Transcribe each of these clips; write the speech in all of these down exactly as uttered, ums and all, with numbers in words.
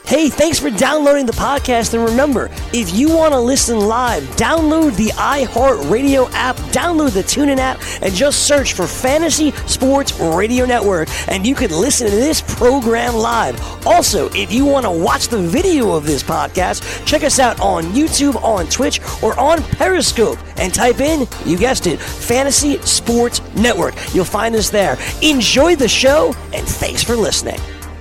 Hey, thanks for downloading the podcast, and remember, if you want to listen live, download the iHeartRadio app, download the TuneIn app, and just search for Fantasy Sports Radio Network, and you can listen to this program live. Also, if you want to watch the video of this podcast, check us out on YouTube, on Twitch, or on Periscope, and type in, you guessed it, Fantasy Sports Network. You'll find us there. Enjoy the show, and thanks for listening.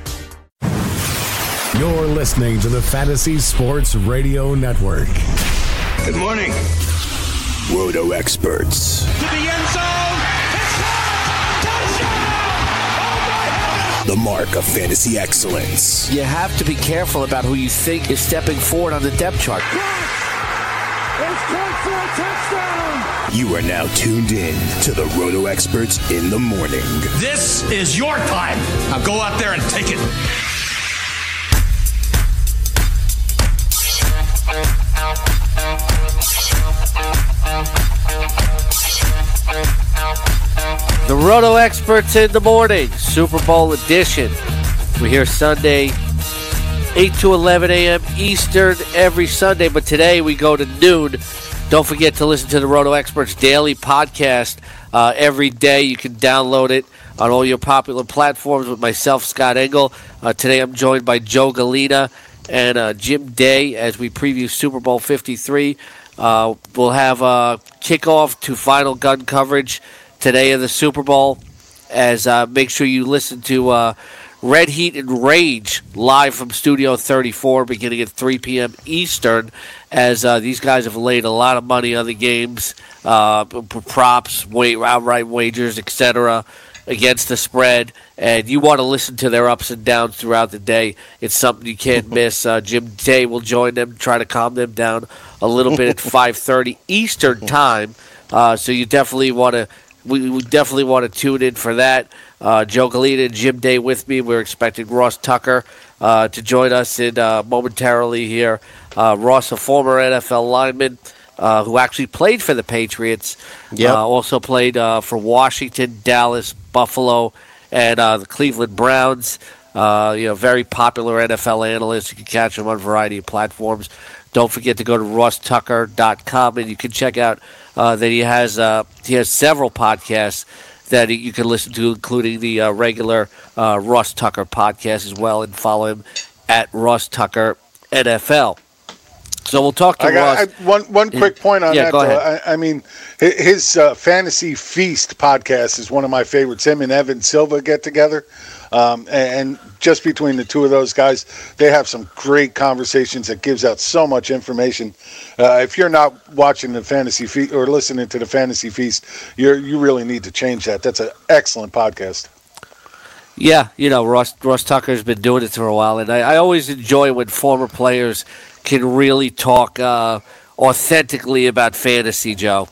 You're listening to the Fantasy Sports Radio Network. Good morning. Roto Experts. To the end zone. It's touchdown! Oh my heavens! The mark of fantasy excellence. You have to be careful about who you think is stepping forward on the depth chart. It's caught for a touchdown! You are now tuned in to the Roto Experts in the morning. This is your time. Now go out there and take it. The Roto Experts in the morning, Super Bowl edition. We're here Sunday, eight to eleven a.m. Eastern every Sunday, but today we go to noon. Don't forget to listen to the Roto Experts daily podcast uh, every day. You can download it on all your popular platforms with myself, Scott Engel. Uh, today I'm joined by Joe Galena and uh, Jim Day as we preview Super Bowl fifty-three. Uh, we'll have a kickoff to Final Gun coverage today of the Super Bowl. As uh, make sure you listen to uh, Red Heat and Rage live from Studio thirty-four beginning at three p.m. Eastern, as uh, these guys have laid a lot of money on the games, uh, props, wait, outright wagers, et cetera, against the spread, and you want to listen to their ups and downs throughout the day. It's something you can't miss. Uh, Jim Day will join them, try to calm them down a little bit at five thirty Eastern time. Uh, so you definitely want to, we, we definitely want to tune in for that. Uh, Joe Galena and Jim Day with me. We're expecting Ross Tucker uh, to join us in uh, momentarily here. Uh, Ross, a former N F L lineman, Uh, who actually played for the Patriots, yep. uh, also played uh, for Washington, Dallas, Buffalo, and uh, the Cleveland Browns. Uh, you know, very popular N F L analyst. You can catch him on a variety of platforms. Don't forget to go to ross tucker dot com, and you can check out uh, that he has uh, he has several podcasts that you can listen to, including the uh, regular uh, Ross Tucker podcast as well, and follow him at Ross Tucker N F L. So we'll talk to I got, Ross. I, one one quick point on yeah, that. Go though. ahead. I, I mean, his uh, Fantasy Feast podcast is one of my favorites. Him and Evan Silva get together, um, and just between the two of those guys, they have some great conversations that gives out so much information. Uh, if you're not watching the Fantasy Feast or listening to the Fantasy Feast, you you really need to change that. That's an excellent podcast. Yeah, you know, Ross Ross Tucker's been doing it for a while, and I, I always enjoy when former players can really talk uh, authentically about fantasy, Joe.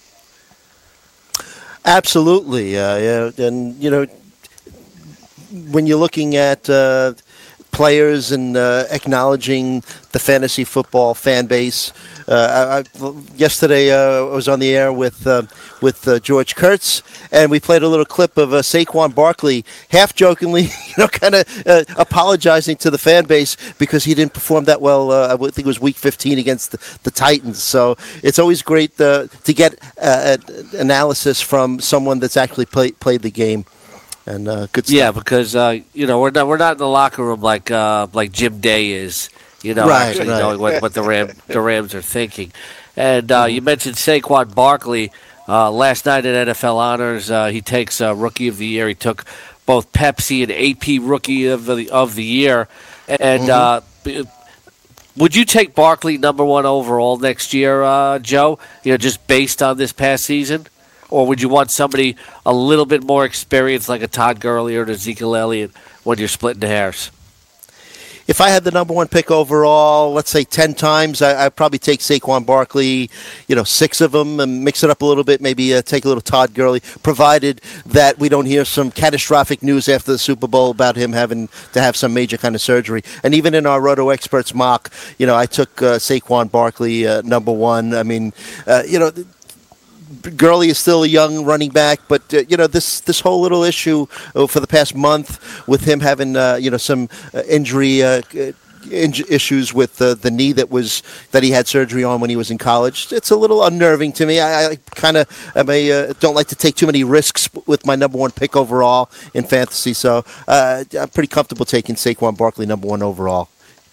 Absolutely. Uh, yeah, and, you know, when you're looking at uh, players and uh, acknowledging the fantasy football fan base, uh, I, I, yesterday uh, I was on the air with uh, with uh, George Kurtz, and we played a little clip of uh, Saquon Barkley, half jokingly, you know, kind of uh, apologizing to the fan base because he didn't perform that well. Uh, I think it was Week fifteen against the, the Titans. So it's always great uh, to get uh, analysis from someone that's actually play, played the game. And uh, good stuff. Yeah, because uh, you know we're not we're not in the locker room like uh, like Jim Day is. You know, right, actually right. knowing what, what the Ram the Rams are thinking. And uh, you mentioned Saquon Barkley uh, last night at N F L Honors. Uh, he takes uh, Rookie of the Year. He took both Pepsi and A P Rookie of the of the Year. And mm-hmm. uh, would you take Barkley number one overall next year, uh, Joe? You know, just based on this past season, or would you want somebody a little bit more experienced, like a Todd Gurley or an Ezekiel Elliott, when you're splitting hairs? If I had the number one pick overall, let's say ten times, I, I'd probably take Saquon Barkley, you know, six of them, and mix it up a little bit, maybe uh, take a little Todd Gurley, provided that we don't hear some catastrophic news after the Super Bowl about him having to have some major kind of surgery. And even in our Roto Experts mock, you know, I took uh, Saquon Barkley uh, number one. I mean, uh, you know, Gurley is still a young running back, but uh, you know this this whole little issue uh, for the past month with him having uh, you know some uh, injury uh, inj- issues with uh, the knee that was that he had surgery on when he was in college. It's a little unnerving to me. I, I kind of am a, uh, don't like to take too many risks with my number one pick overall in fantasy, so uh, I'm pretty comfortable taking Saquon Barkley number one overall.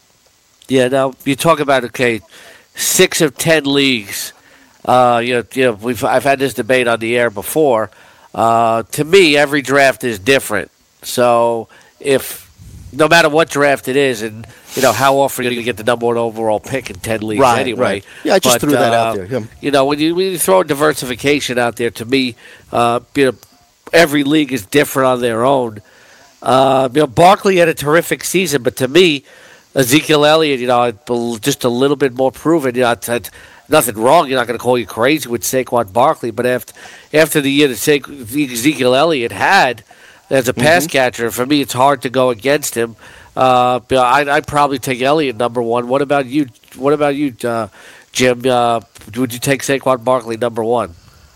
Yeah, now you talk about, okay, six of ten leagues. Uh, you know, you know, we've I've had this debate on the air before. Uh, to me, every draft is different. So if no matter what draft it is, and you know how often you're going to get the number one overall pick in ten leagues right, anyway. Right. Yeah, I just but, threw that uh, out there. Yeah. You know, when you when you throw diversification out there, to me, uh, you know, every league is different on their own. Uh, you know, Barkley had a terrific season, but to me, Ezekiel Elliott, you know, just a little bit more proven. You know, it's, it's nothing wrong. You're not going to call you crazy with Saquon Barkley, but after after the year that Sa- Ezekiel Elliott had as a pass mm-hmm. catcher, for me, it's hard to go against him. Uh, I, I'd probably take Elliott number one. What about you? What about you, uh, Jim? Uh, would you take Saquon Barkley number one?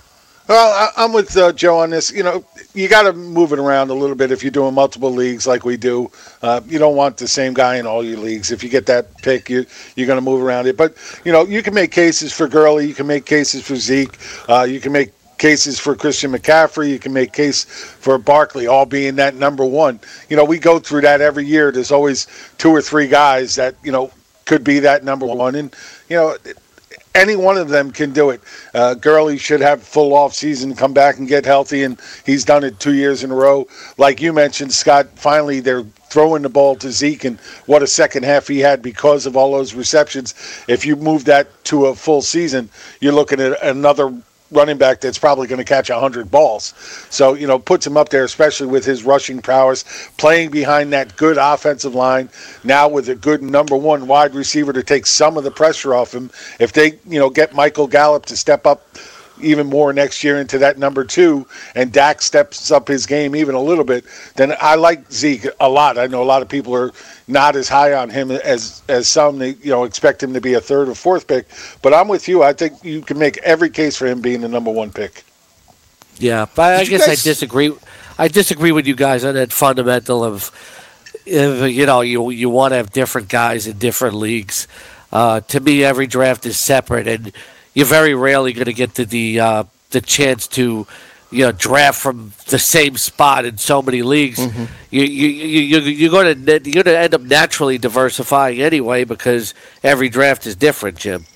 Well, I'm with uh, Joe on this. You know, you got to move it around a little bit if you're doing multiple leagues like we do. Uh, you don't want the same guy in all your leagues. If you get that pick, you, you're going to move around it. But, you know, you can make cases for Gurley. You can make cases for Zeke. Uh, you can make cases for Christian McCaffrey. You can make case for Barkley, all being that number one. You know, we go through that every year. There's always two or three guys that, you know, could be that number one. And, you know, any one of them can do it. Uh, Gurley should have full off season, come back and get healthy, and he's done it two years in a row. Like you mentioned, Scott, finally they're throwing the ball to Zeke, and what a second half he had because of all those receptions. If you move that to a full season, you're looking at another running back that's probably going to catch one hundred balls. So, you know, puts him up there, especially with his rushing prowess, playing behind that good offensive line, now with a good number one wide receiver to take some of the pressure off him. If they, you know, get Michael Gallup to step up even more next year into that number two, and Dak steps up his game even a little bit, then I like Zeke a lot. I know a lot of people are not as high on him as as some. They, you know, expect him to be a third or fourth pick. But I'm with you. I think you can make every case for him being the number one pick. Yeah, but I Did you guess guys- I disagree. I disagree with you guys on that fundamental of, if, you know, you you want to have different guys in different leagues. Uh, to me, every draft is separate, and you're very rarely going to get to the uh, the chance to, you know, draft from the same spot in so many leagues. Mm-hmm. You you you you're going to you're going to end up naturally diversifying anyway because every draft is different, Jim.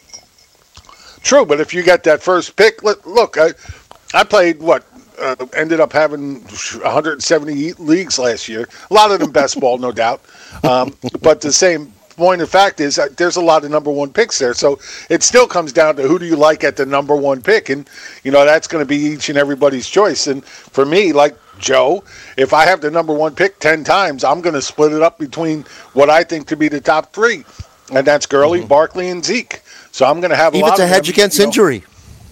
True, but if you got that first pick, look, look I I played what uh, ended up having one hundred seventy leagues last year. A lot of them best ball, no doubt. Um, but the same point of fact is uh, there's a lot of number one picks there. So it still comes down to who do you like at the number one pick. And, you know, that's going to be each and everybody's choice. And for me, like Joe, if I have the number one pick ten times, I'm going to split it up between what I think to be the top three. And that's Gurley, mm-hmm. Barkley, and Zeke. So I'm going to have a Even lot to of hedge them, against you know. injury.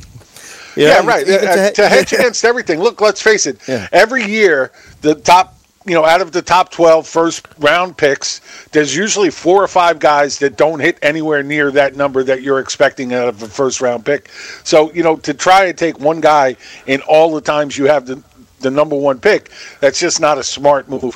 Yeah, yeah right. Even Uh, to, to hedge against everything. Look, let's face it. Yeah. Every year, the top, you know, out of the top twelve first round picks, there's usually four or five guys that don't hit anywhere near that number that you're expecting out of a first round pick. So, you know, to try and take one guy in all the times you have the, the number one pick, that's just not a smart move.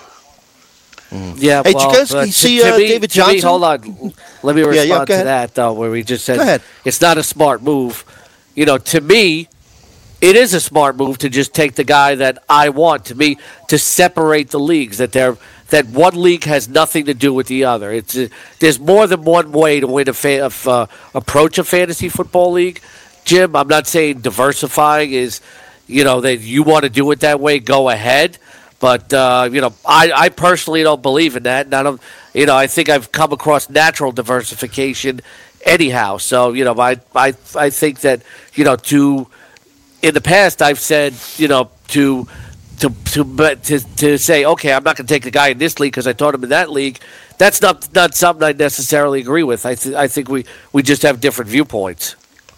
Mm. Yeah, hey, well, did you guys uh, you see to, to uh, me, David to me, Johnson? hold on. Let me respond yeah, yeah, to ahead. that, though, where we just Go said ahead. it's not a smart move. You know, to me, it is a smart move to just take the guy that I want. To me, to separate the leagues, that they're that one league has nothing to do with the other. It's uh, there's more than one way to win a fa- of, uh, approach a fantasy football league. Jim, I'm not saying diversifying is, you know, that you want to do it that way. Go ahead. But, uh, you know, I, I personally don't believe in that. And I don't, you know, I think I've come across natural diversification anyhow. So, you know, I, I, I think that, you know, to, in the past, I've said, you know, to, to, to, but to, to say, okay, I'm not going to take the guy in this league because I taught him in that league. That's not, not something I necessarily agree with. I, th- I think we, we just have different viewpoints.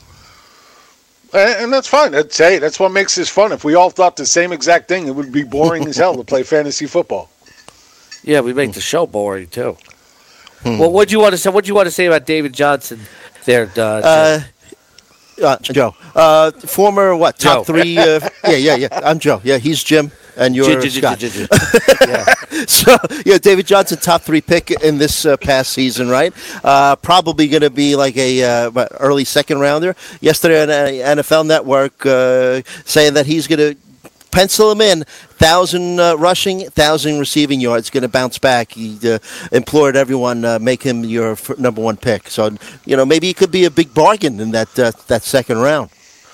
And that's fine. That's, hey, that's what makes this fun. If we all thought the same exact thing, it would be boring as hell to play fantasy football. Yeah, we make the show boring too. Hmm. Well, what do you want to say? What do you want to say about David Johnson there, uh, uh, uh, Joe? Uh, former what? Top Joe. three? Uh, yeah, yeah, yeah. I'm Joe. Yeah, he's Jim. And you're J- j- Scott. j- j- j- yeah. So, yeah, David Johnson, top three pick in this uh, past season, right? Uh, probably going to be like a uh, what, early second rounder. Yesterday on uh, N F L Network uh, saying that he's going to pencil him in, thousand uh, rushing, thousand receiving yards, going to bounce back. He uh, implored everyone uh, make him your f- number one pick. So, you know, maybe he could be a big bargain in that uh, that second round.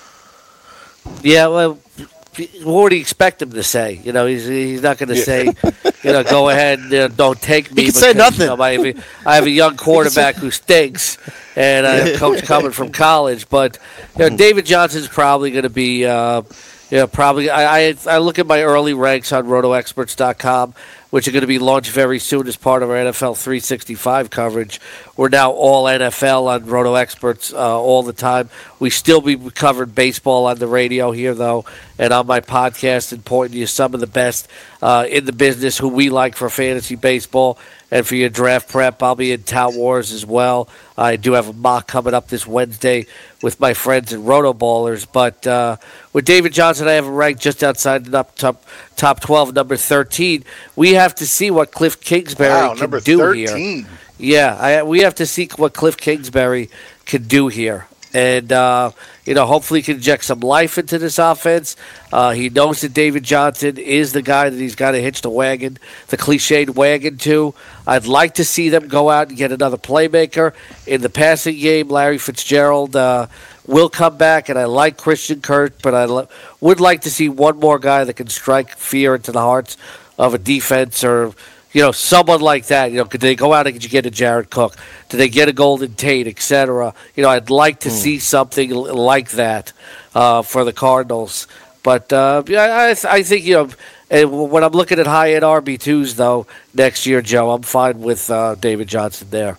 Yeah, well, what do you expect him to say? You know, he's he's not going to yeah. say, you know, go ahead, you know, don't take me. He can say nothing. You know, I, have a, I have a young quarterback who stinks, and I have a coach coming from college. But you know, David Johnson's probably going to be, uh, you know, probably. I, I I look at my early ranks on roto experts dot com, which are going to be launched very soon as part of our N F L three sixty-five coverage. We're now all N F L on Roto Experts uh, all the time. We still be covering baseball on the radio here, though, and on my podcast and pointing you some of the best uh, in the business who we like for fantasy baseball. And for your draft prep, I'll be in Tout Wars as well. I do have a mock coming up this Wednesday with my friends at Roto Ballers. But uh, with David Johnson, I have him ranked just outside the top, top twelve, number thirteen. We have to see what Cliff Kingsbury wow, can number do thirteen. here. Yeah, I, we have to see what Cliff Kingsbury can do here. And, uh, you know, hopefully he can inject some life into this offense. Uh, he knows that David Johnson is the guy that he's got to hitch the wagon, the cliched wagon to. I'd like to see them go out and get another playmaker. In the passing game, Larry Fitzgerald uh, will come back, and I like Christian Kirk, but I lo- would like to see one more guy that can strike fear into the hearts of a defense or – you know, someone like that. You know, could they go out and get a Jared Cook? Did they get a Golden Tate, et cetera? You know, I'd like to mm. see something like that uh, for the Cardinals. But uh, yeah, I, th- I think, you know, and when I'm looking at high-end R B twos, though, next year, Joe, I'm fine with uh, David Johnson there.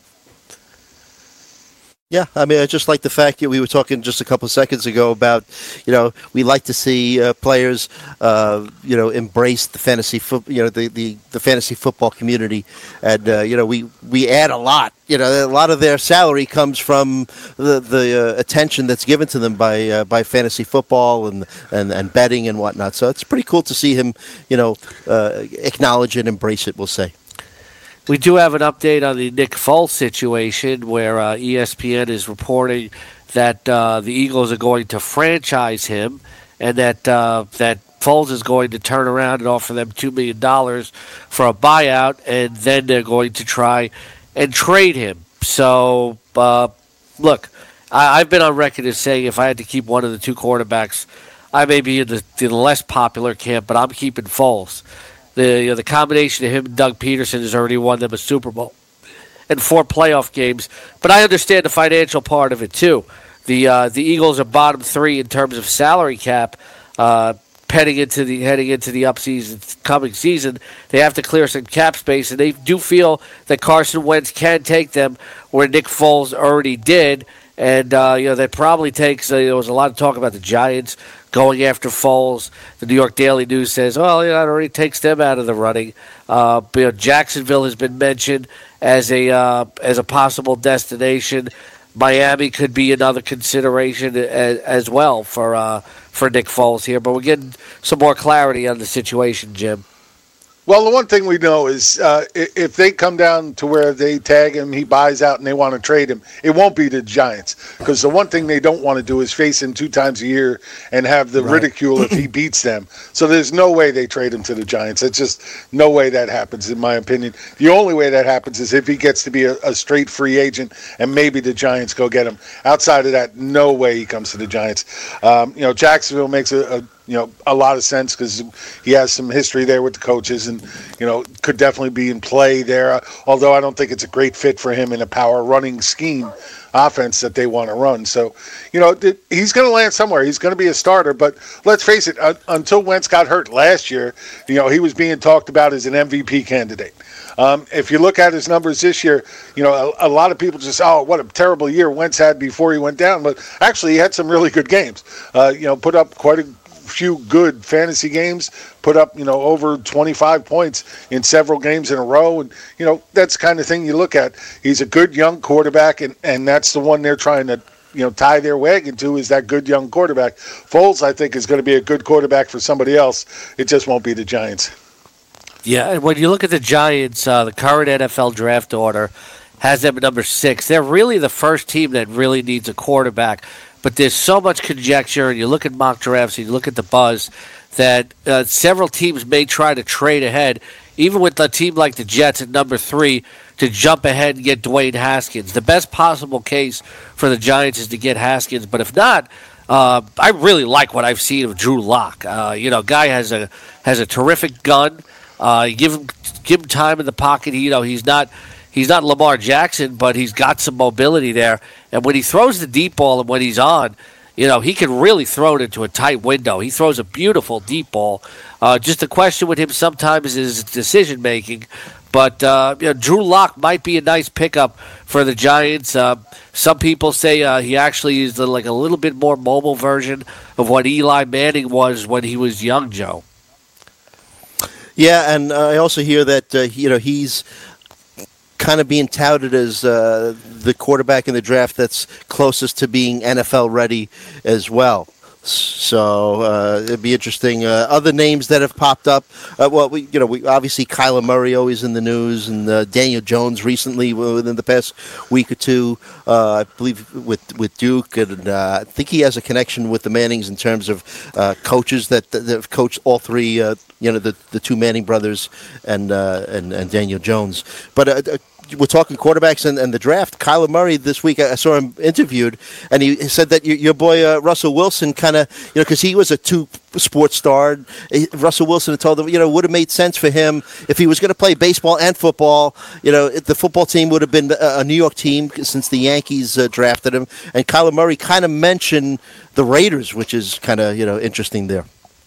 Yeah, I mean, I just like the fact that we were talking just a couple of seconds ago about, you know, we like to see uh, players, uh, you know, embrace the fantasy, fo- you know, the, the, the fantasy football community, and uh, you know, we, we add a lot. You know, a lot of their salary comes from the the uh, attention that's given to them by uh, by fantasy football and, and and betting and whatnot. So it's pretty cool to see him, you know, uh, acknowledge and embrace it. We'll say. We do have an update on the Nick Foles situation where uh, E S P N is reporting that uh, the Eagles are going to franchise him and that uh, that Foles is going to turn around and offer them two million dollars for a buyout, and then they're going to try and trade him. So, uh, look, I, I've been on record as saying if I had to keep one of the two quarterbacks, I may be in the, the less popular camp, but I'm keeping Foles. The you know, the combination of him and Doug Peterson has already won them a Super Bowl and four playoff games. But I understand the financial part of it too. The uh, the Eagles are bottom three in terms of salary cap. Uh, heading into the heading into the upseason coming season, they have to clear some cap space, and they do feel that Carson Wentz can take them where Nick Foles already did. And uh, you know that probably takes. Uh, there was a lot of talk about the Giants going after Foles. The New York Daily News says, well, you know, it already takes them out of the running. Uh, but, you know, Jacksonville has been mentioned as a uh, as a possible destination. Miami could be another consideration as, as well for uh, for Nick Foles here. But we're getting some more clarity on the situation, Jim. Well, the one thing we know is uh, if they come down to where they tag him, he buys out, and they want to trade him, it won't be the Giants. Because the one thing they don't want to do is face him two times a year and have the right. ridicule if he beats them. So there's no way they trade him to the Giants. It's just no way that happens, in my opinion. The only way that happens is if he gets to be a, a straight free agent, and maybe the Giants go get him. Outside of that, no way he comes to the Giants. Um, you know, Jacksonville makes a, a you know, a lot of sense because he has some history there with the coaches and, you know, could definitely be in play there. Although I don't think it's a great fit for him in a power running scheme offense that they want to run. So, you know, th- he's going to land somewhere. He's going to be a starter. But let's face it, uh, until Wentz got hurt last year, you know, he was being talked about as an M V P candidate. Um, if you look at his numbers this year, you know, a, a lot of people just, oh, what a terrible year Wentz had before he went down. But actually, he had some really good games. Uh, you know, put up quite a few good fantasy games, put up, you know, over twenty-five points in several games in a row. And, you know, that's the kind of thing you look at. He's a good young quarterback, and, and that's the one they're trying to you know, tie their wagon to is that good young quarterback. Foles, I think, is going to be a good quarterback for somebody else. It just won't be the Giants. Yeah, and when you look at the Giants, uh, the current N F L draft order has them at number six. They're really the first team that really needs a quarterback. But there's so much conjecture, and you look at mock drafts, and you look at the buzz, that uh, several teams may try to trade ahead, even with a team like the Jets at number three, to jump ahead and get Dwayne Haskins. The best possible case for the Giants is to get Haskins, but if not, uh, I really like what I've seen of Drew Lock. Uh, you know, guy has a has a terrific gun. Uh, give him give him time in the pocket. He, you know, he's not he's not Lamar Jackson, but he's got some mobility there. And when he throws the deep ball and when he's on, you know, he can really throw it into a tight window. He throws a beautiful deep ball. Uh, just a question with him sometimes is his decision making. But uh, you know, Drew Lock might be a nice pickup for the Giants. Uh, some people say uh, he actually is like a little bit more mobile version of what Eli Manning was when he was young, Joe. Yeah, and uh, I also hear that uh, you know he's kind of being touted as uh, the quarterback in the draft that's closest to being N F L ready as well. So uh, it'd be interesting. Uh, other names that have popped up. Uh, well, we you know we obviously Kyler Murray always in the news, and uh, Daniel Jones recently within the past week or two. Uh, I believe with with Duke, and uh, I think he has a connection with the Mannings in terms of uh, coaches that, that have coached all three. Uh, you know the the two Manning brothers and uh, and and Daniel Jones, but. Uh, We're talking quarterbacks and, and the draft. Kyler Murray this week, I saw him interviewed, and he said that your, your boy uh, Russell Wilson kind of, you know, because he was a two sports star. Russell Wilson had told him, you know, would have made sense for him if he was going to play baseball and football. You know, the football team would have been a New York team since the Yankees uh, drafted him. And Kyler Murray kind of mentioned the Raiders, which is kind of, you know, interesting there.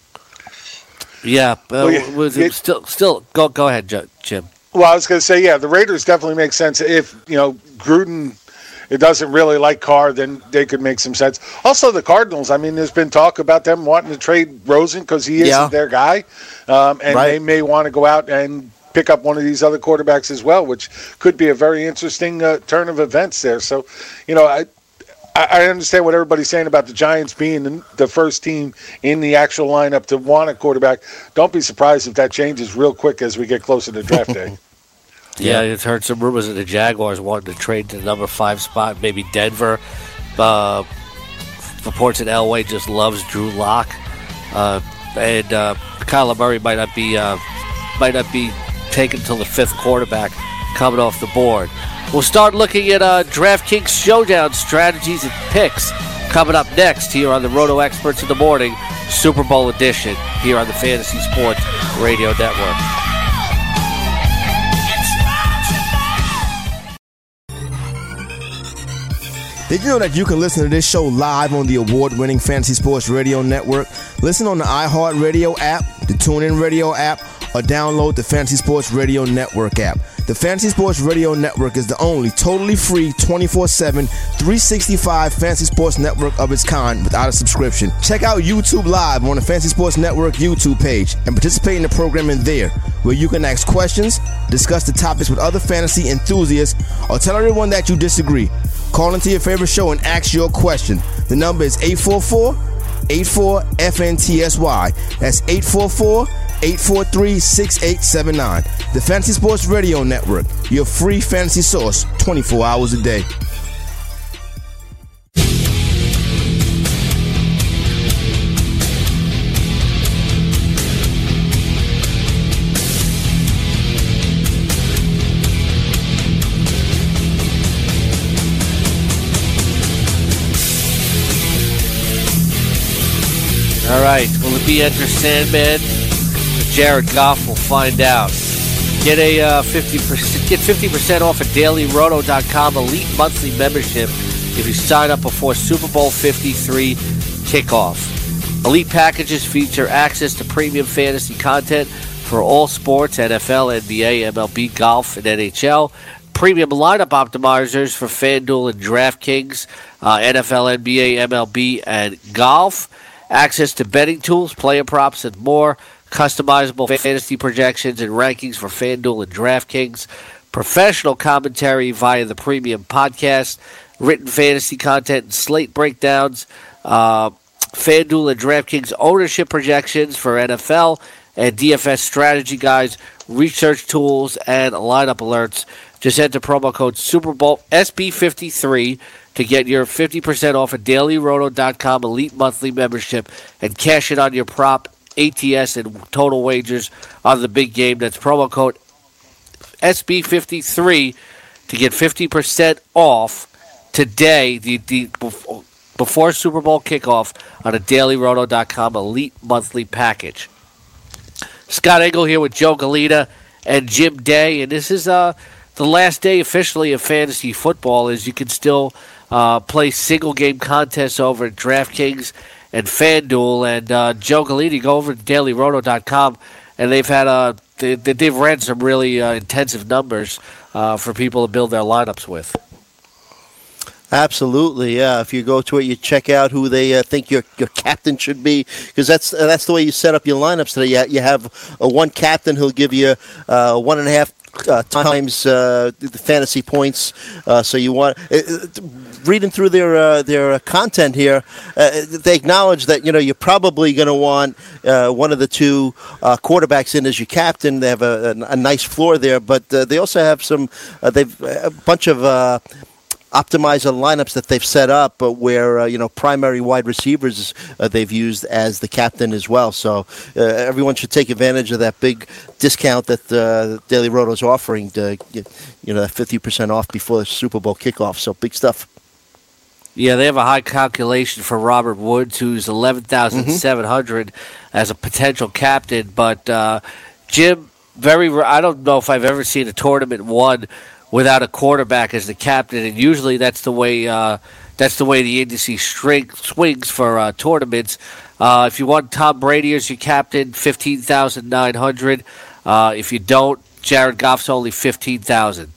Yeah, uh, well, yeah was it, it, still, still go go ahead, Jim. Well, I was going to say, yeah, the Raiders definitely make sense. If, you know, Gruden it doesn't really like Carr, then they could make some sense. Also, the Cardinals, I mean, there's been talk about them wanting to trade Rosen because he isn't yeah. their guy. Um, and right. they may want to go out and pick up one of these other quarterbacks as well, which could be a very interesting uh, turn of events there. So, you know, I I understand what everybody's saying about the Giants being the first team in the actual lineup to want a quarterback. Don't be surprised if that changes real quick as we get closer to draft day. Yeah, it's heard some rumors that the Jaguars wanted to trade to the number five spot, maybe Denver. Uh, reports that Elway just loves Drew Lock, uh, and uh, Kyler Murray might not be uh, might not be taken till the fifth quarterback coming off the board. We'll start looking at uh, DraftKings Showdown strategies and picks coming up next here on the Roto Experts in the Morning Super Bowl edition here on the Fantasy Sports Radio Network. Did you know that you can listen to this show live on the award-winning Fantasy Sports Radio Network? Listen on the iHeartRadio app, the TuneIn Radio app, or download the Fantasy Sports Radio Network app. The Fantasy Sports Radio Network is the only totally free twenty-four seven, three sixty-five Fantasy Sports Network of its kind without a subscription. Check out YouTube Live on the Fantasy Sports Network YouTube page and participate in the programming there, where you can ask questions, discuss the topics with other fantasy enthusiasts, or tell everyone that you disagree. Call into your favorite show and ask your question. The number is eight four four, eight four, F N T S Y. That's eight four four, eight four three, six eight seven nine. The Fantasy Sports Radio Network, your free fantasy source twenty-four hours a day. All right, will it be Enter Sandman? Jared Goff will find out. Get a uh, fifty percent get fifty percent off a daily roto dot com elite monthly membership if you sign up before Super Bowl fifty-three kickoff. Elite packages feature access to premium fantasy content for all sports: N F L, N B A, M L B, golf, and N H L. Premium lineup optimizers for FanDuel and DraftKings, uh, N F L, N B A, M L B, and golf. Access to betting tools, player props, and more. Customizable fantasy projections and rankings for FanDuel and DraftKings. Professional commentary via the premium podcast. written fantasy content and slate breakdowns, uh, FanDuel and DraftKings ownership projections for N F L, and D F S strategy guides, research tools, and lineup alerts. Just enter promo code Super Bowl S B fifty-three to get your fifty percent off a daily roto dot com elite monthly membership and cash it on your prop, A T S, and total wagers on the big game. That's promo code S B fifty-three to get fifty percent off today, the, the before Super Bowl kickoff, on a daily roto dot com elite monthly package. Scott Engel here with Joe Galita and Jim Day, and this is uh, the last day officially of fantasy football, as you can still uh, play single-game contests over at DraftKings and FanDuel. And uh, Joe Galita, go over to daily roto dot com, and they've had uh, they, they've ran some really uh, intensive numbers uh, for people to build their lineups with. Absolutely, yeah. If you go to it, you check out who they uh, think your your captain should be, because that's uh, that's the way you set up your lineups today. You, you have uh, one captain who'll give you uh, one and a half uh, times uh, the fantasy points. Uh, so you want uh, reading through their uh, their content here, uh, they acknowledge that you know you're probably going to want uh, one of the two uh, quarterbacks in as your captain. They have a, a, a nice floor there, but uh, they also have some. Uh, they've a bunch of. Uh, optimize on lineups that they've set up uh, where, uh, you know, primary wide receivers uh, they've used as the captain as well. So uh, everyone should take advantage of that big discount that uh, Daily Roto is offering to get, you know, that fifty percent off before the Super Bowl kickoff. So big stuff. Yeah, they have a high calculation for Robert Woods, who's eleven thousand seven hundred mm-hmm. as a potential captain. But, uh, Jim, very, I don't know if I've ever seen a tournament won without a quarterback as the captain, and usually that's the way uh, that's the way the industry string, swings for uh, tournaments. Uh, if you want Tom Brady as your captain, fifteen thousand nine hundred. Uh, if you don't, Jared Goff's only fifteen thousand.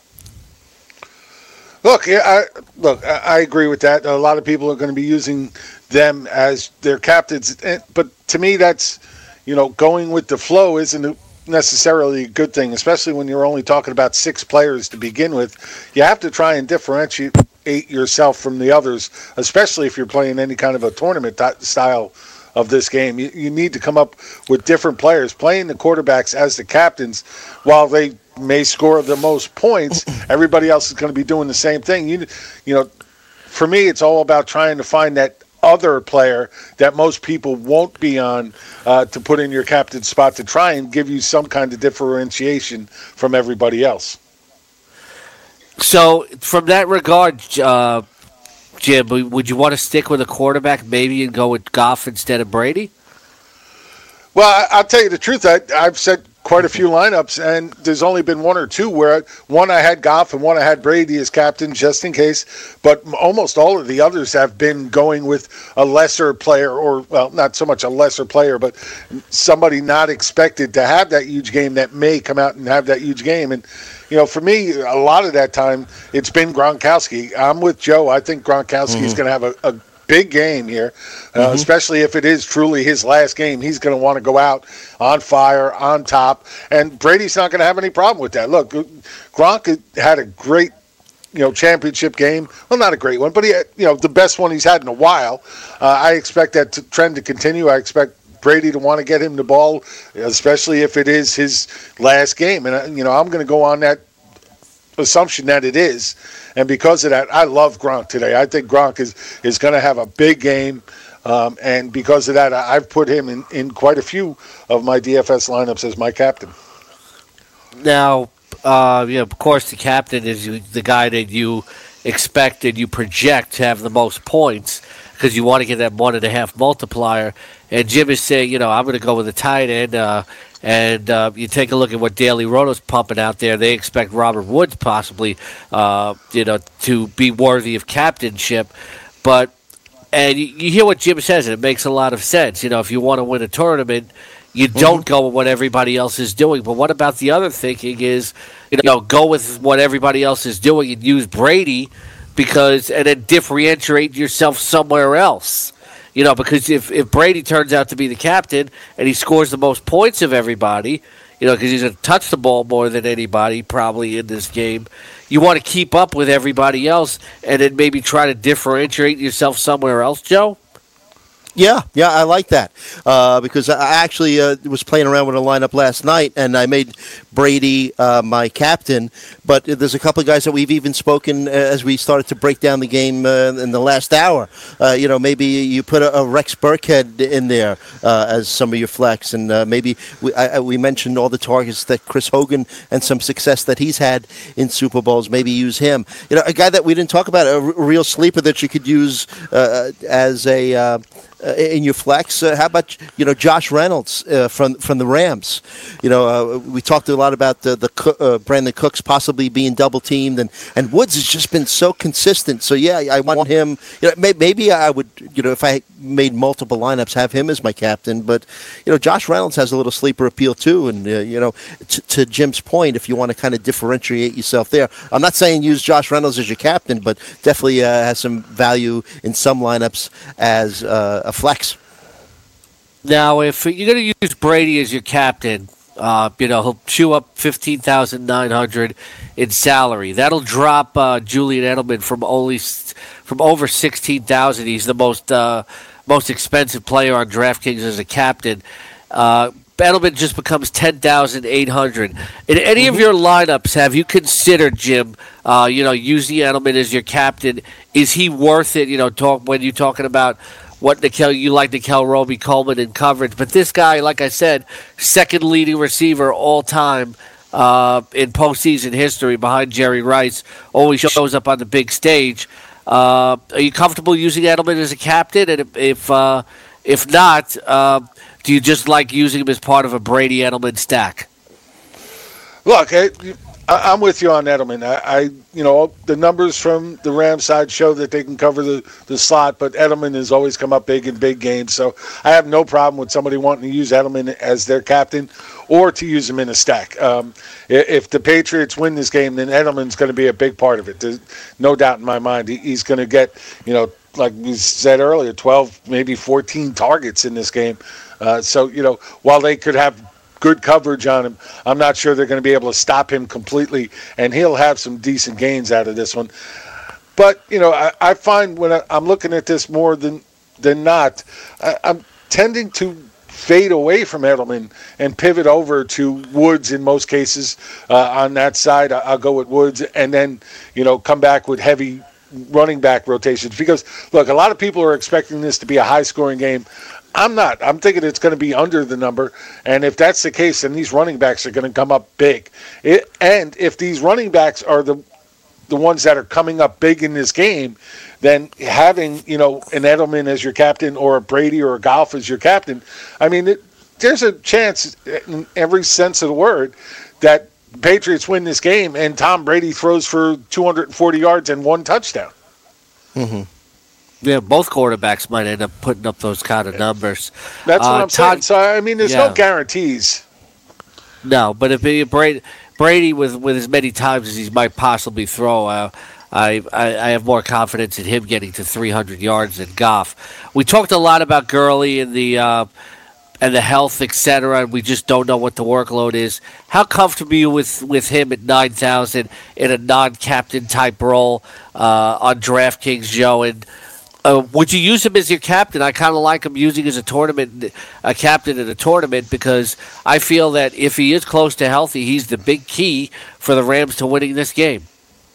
Look, I, look, I agree with that. A lot of people are going to be using them as their captains, but to me, that's you know going with the flow isn't necessarily a good thing, especially when you're only talking about six players to begin with. You have to try and differentiate yourself from the others, especially if you're playing any kind of a tournament style of this game. You, you need to come up with different players. Playing the quarterbacks as the captains, while they may score the most points, everybody else is going to be doing the same thing. You, you know, for me, it's all about trying to find that other player that most people won't be on uh, to put in your captain spot to try and give you some kind of differentiation from everybody else. So, from that regard, uh, Jim, would you want to stick with a quarterback maybe and go with Goff instead of Brady? Well, I, I'll tell you the truth. I, I've said quite a few lineups, and there's only been one or two where one I had Goff and one I had Brady as captain just in case, but almost all of the others have been going with a lesser player, or, well, not so much a lesser player, but somebody not expected to have that huge game that may come out and have that huge game. And, you know, for me, a lot of that time, it's been Gronkowski. I'm with Joe. I think Gronkowski is mm-hmm. going to have a, a big game here, uh, mm-hmm. especially if it is truly his last game. He's going to want to go out on fire, on top, and Brady's not going to have any problem with that. Look, Gronk had a great, you know, championship game. Well, not a great one, but he had, you know, the best one he's had in a while. Uh, I expect that to, trend to continue. I expect Brady to want to get him the ball, especially if it is his last game. And, you know, I'm going to go on that assumption that it is, and because of that, I love Gronk today. I think Gronk is, is going to have a big game, um, and because of that, I, I've put him in, in quite a few of my D F S lineups as my captain. Now, uh, you know, of course, the captain is you, the guy that you expect and you project to have the most points because you want to get that one and a half multiplier. And Jim is saying, you know, I'm going to go with a tight end. Uh, And uh, you take a look at what Daily Roto's pumping out there. They expect Robert Woods possibly, uh, you know, to be worthy of captainship. But and you, you hear what Jim says, and it makes a lot of sense. You know, if you want to win a tournament, you don't mm-hmm. go with what everybody else is doing. But what about the other thinking is, you know, go with what everybody else is doing and use Brady because and then differentiate yourself somewhere else. You know, because if, if Brady turns out to be the captain and he scores the most points of everybody, you know, because he's going to touch the ball more than anybody probably in this game, you want to keep up with everybody else and then maybe try to differentiate yourself somewhere else, Joe? Yeah, yeah, I like that uh, because I actually uh, was playing around with a lineup last night, and I made Brady uh, my captain. But there's a couple of guys that we've even spoken as we started to break down the game uh, in the last hour. Uh, you know, maybe you put a, a Rex Burkhead in there uh, as some of your flex, and uh, maybe we, I, we mentioned all the targets that Chris Hogan and some success that he's had in Super Bowls. Maybe use him. You know, a guy that we didn't talk about, a r- real sleeper that you could use uh, as a. Uh, Uh, in your flex, uh, how about you know Josh Reynolds uh, from from the Rams? You know, uh, we talked a lot about the the uh, Brandon Cooks possibly being double teamed, and, and Woods has just been so consistent. So yeah, I want him. You know, may, maybe I would you know if I made multiple lineups, have him as my captain. But you know, Josh Reynolds has a little sleeper appeal too, and uh, you know, t- to Jim's point, if you want to kind of differentiate yourself there, I'm not saying use Josh Reynolds as your captain, but definitely uh, has some value in some lineups as uh, a flex. Now, if you're going to use Brady as your captain, uh, you know he'll chew up fifteen thousand nine hundred in salary. That'll drop uh, Julian Edelman from only from over sixteen thousand. He's the most uh, most expensive player on DraftKings as a captain. Uh, Edelman just becomes ten thousand eight hundred. In any mm-hmm. of your lineups, have you considered, Jim? Uh, you know, using Edelman as your captain. Is he worth it? You know, talk when you're talking about. What Nickel, you like Nickel Roby Coleman in coverage, but this guy, like I said, second leading receiver all time uh, in postseason history behind Jerry Rice, always shows up on the big stage. Uh, are you comfortable using Edelman as a captain? And if if, uh, if not, uh, do you just like using him as part of a Brady Edelman stack? Look, I, I'm with you on Edelman. I, I, you know, the numbers from the Rams side show that they can cover the, the slot, but Edelman has always come up big in big games. So I have no problem with somebody wanting to use Edelman as their captain or to use him in a stack. Um, if the Patriots win this game, then Edelman's going to be a big part of it. There's no doubt in my mind. He, he's going to get, you know, like we said earlier, twelve, maybe fourteen targets in this game. Uh, so, you know, while they could have good coverage on him, I'm not sure they're going to be able to stop him completely, and he'll have some decent gains out of this one. But, you know, I, I find when I, I'm looking at this more than than not, I, I'm tending to fade away from Edelman and pivot over to Woods in most cases. Uh, on that side, I, I'll go with Woods and then, you know, come back with heavy running back rotations. Because, look, a lot of people are expecting this to be a high-scoring game. I'm not. I'm thinking it's going to be under the number. And if that's the case, then these running backs are going to come up big. It, and if these running backs are the the ones that are coming up big in this game, then having, you know, an Edelman as your captain or a Brady or a Goff as your captain, I mean, it, there's a chance in every sense of the word that Patriots win this game and Tom Brady throws for two hundred forty yards and one touchdown. Mm-hmm. Yeah, both quarterbacks might end up putting up those kind of numbers. That's uh, what I'm Todd, saying. So, I mean, there's yeah. no guarantees. No, but if he, Brady, Brady with, with as many times as he might possibly throw, uh, I, I I have more confidence in him getting to three hundred yards than Goff. We talked a lot about Gurley and the uh, and the health, et cetera, and we just don't know what the workload is. How comfortable are you with, with him at nine thousand in a non-captain type role uh, on DraftKings, Joe? And Uh, would you use him as your captain? I kind of like him using as a tournament, a captain in a tournament, because I feel that if he is close to healthy, he's the big key for the Rams to winning this game.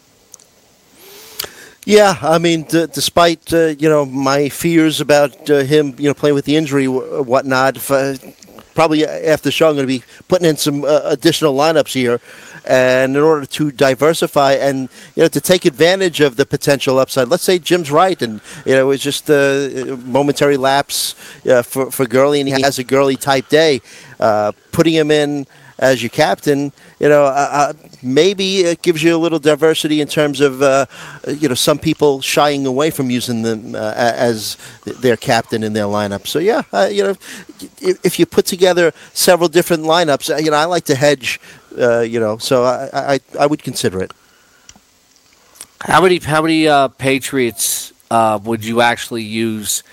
Yeah, I mean, d- despite uh, you know my fears about uh, him, you know, playing with the injury, w- whatnot, if, uh, probably after the show, I'm going to be putting in some uh, additional lineups here. And in order to diversify and, you know, to take advantage of the potential upside, let's say Jim's right, and, you know, it's just a momentary lapse uh, for, for Gurley, and he has a Gurley type day. Uh, putting him in as your captain, you know, uh, maybe it gives you a little diversity in terms of, uh, you know, some people shying away from using them uh, as their captain in their lineup. So, yeah, uh, you know, if, if you put together several different lineups, you know, I like to hedge. Uh, you know, so I, I I would consider it. How many how many uh, Patriots uh, would you actually use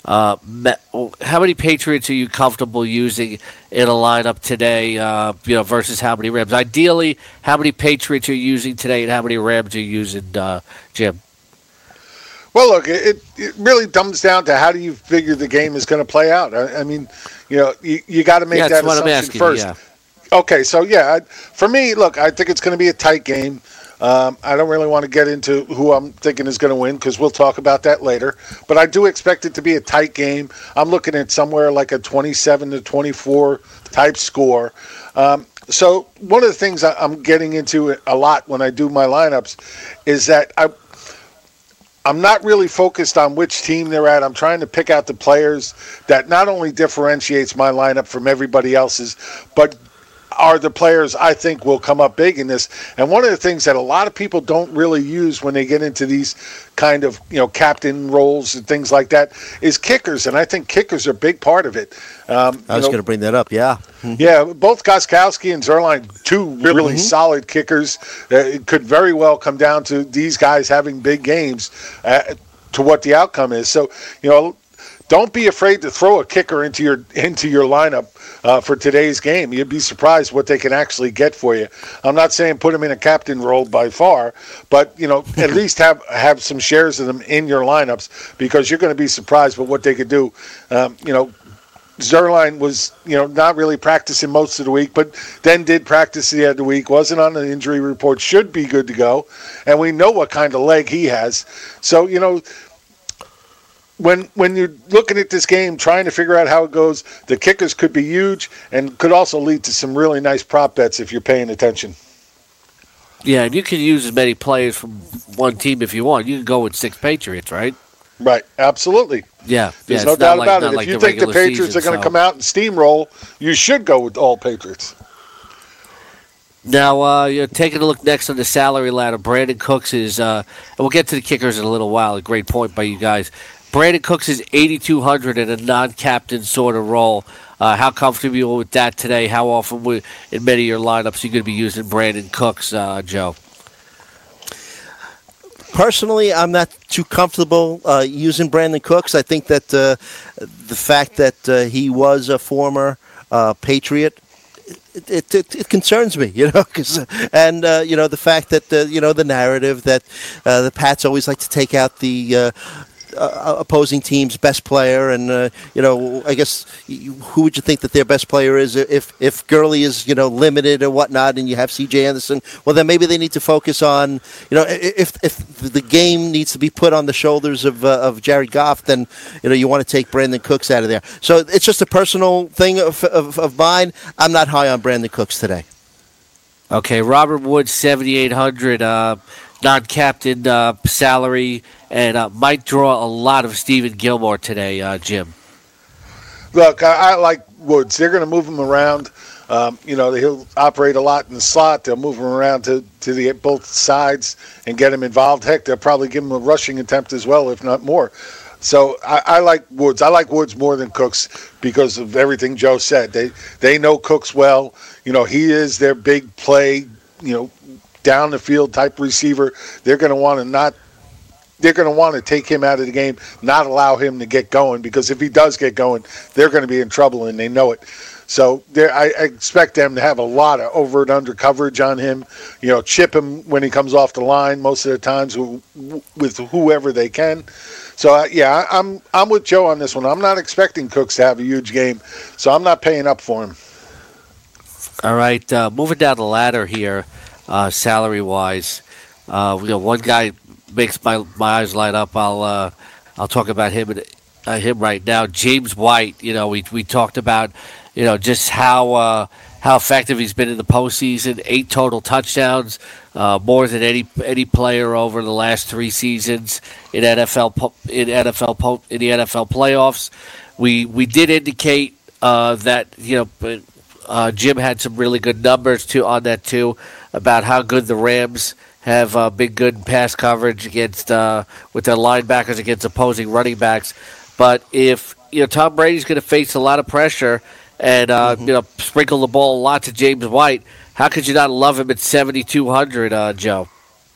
Uh, how many Patriots are you comfortable using in a lineup today? Uh, you know, versus how many Rams? Ideally, how many Patriots are you using today, and how many Rams are you using, uh, Jim? Well, look, it, it really comes down to how do you figure the game is going to play out. I, I mean, you know, you, you got to make yeah, that assumption assumption first. Yeah. Okay, so yeah, I, for me, look, I think it's going to be a tight game. Um, I don't really want to get into who I'm thinking is going to win because we'll talk about that later. But I do expect it to be a tight game. I'm looking at somewhere like a twenty-seven to twenty-four type score. Um, so one of the things I'm getting into a lot when I do my lineups is that I, I'm not really focused on which team they're at. I'm trying to pick out the players that not only differentiates my lineup from everybody else's, but are the players I think will come up big in this. And one of the things that a lot of people don't really use when they get into these kind of, you know, captain roles and things like that is kickers. And I think kickers are a big part of it. Um, I was going to bring that up, yeah. Yeah, both Gostkowski and Zuerlein, two really mm-hmm. solid kickers. Uh, it could very well come down to these guys having big games uh, to what the outcome is. So, you know, don't be afraid to throw a kicker into your into your lineup uh, for today's game. You'd be surprised what they can actually get for you. I'm not saying put them in a captain role by far, but you know at least have have some shares of them in your lineups because you're going to be surprised with what they could do. Um, you know, Zuerlein was you know not really practicing most of the week, but then did practice the other week. Wasn't on the injury report. Should be good to go, and we know what kind of leg he has. So you know. When when you're looking at this game, trying to figure out how it goes, the kickers could be huge and could also lead to some really nice prop bets if you're paying attention. Yeah, and you can use as many players from one team if you want. You can go with six Patriots, right? Right, absolutely. Yeah, there's yeah, no doubt like, about it. If like you the think the Patriots season, are going to so. come out and steamroll, you should go with all Patriots. Now, uh, you're taking a look next on the salary ladder. Brandon Cooks is, uh, and we'll get to the kickers in a little while. A great point by you guys. Brandon Cooks is eighty-two hundred in a non-captain sort of role. Uh, how comfortable are you with that today? How often we, in many of your lineups are you going to be using Brandon Cooks, uh, Joe? Personally, I'm not too comfortable uh, using Brandon Cooks. I think that uh, the fact that uh, he was a former uh, Patriot, It, it, it, it concerns me, you know, cause, and uh, you know the fact that uh, you know the narrative that uh, the Pats always like to take out the uh, uh, opposing team's best player, and uh, you know, I guess you, who would you think that their best player is if if Gurley is you know limited or whatnot, and you have C J Anderson? Well, then maybe they need to focus on you know if if the game needs to be put on the shoulders of uh, of Jared Goff, then you know you want to take Brandon Cooks out of there. So it's just a personal thing of of, of mine. I'm not high on Brandon Cooks today. Okay, Robert Woods, seventy-eight hundred, uh, non-captain uh, salary, and uh, might draw a lot of Stephen Gilmore today, uh, Jim. Look, I, I like Woods. They're going to move him around. Um, you know, he'll operate a lot in the slot. They'll move him around to, to the both sides and get him involved. Heck, they'll probably give him a rushing attempt as well, if not more. So I, I like Woods. I like Woods more than Cooks because of everything Joe said. They they know Cooks well. You know, he is their big play, you know, down the field type receiver. They're going to want to not they're going to want to take him out of the game, not allow him to get going, because if he does get going, they're going to be in trouble, and they know it. So I, I expect them to have a lot of over and under coverage on him, you know, chip him when he comes off the line most of the times with whoever they can. So, uh, yeah, I'm I'm with Joe on this one. I'm not expecting Cooks to have a huge game, so I'm not paying up for him. All right, uh, moving down the ladder here, uh, salary-wise. Uh, you know, one guy makes my my eyes light up. I'll uh, I'll talk about him uh, him right now. James White. You know, we we talked about you know just how uh, how effective he's been in the postseason. Eight total touchdowns, uh, more than any any player over the last three seasons in N F L in N F L in the N F L playoffs. We we did indicate uh, that you know. Uh, Jim had some really good numbers too on that too about how good the Rams have uh, been good in pass coverage against uh, with their linebackers against opposing running backs. But if you know Tom Brady's going to face a lot of pressure and uh, mm-hmm. you know sprinkle the ball a lot to James White, how could you not love him at seventy-two hundred, uh, Joe?